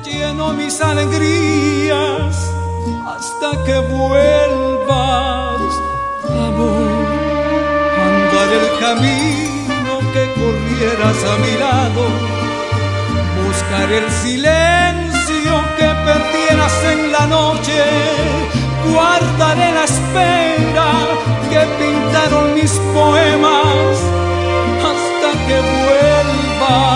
lleno mis alegrías hasta que vuelvas, amor. Andar el camino que corrieras a mi lado, buscar el silencio que perdieras en la noche, guardaré la espera que pintaron mis poemas hasta que vuelvas.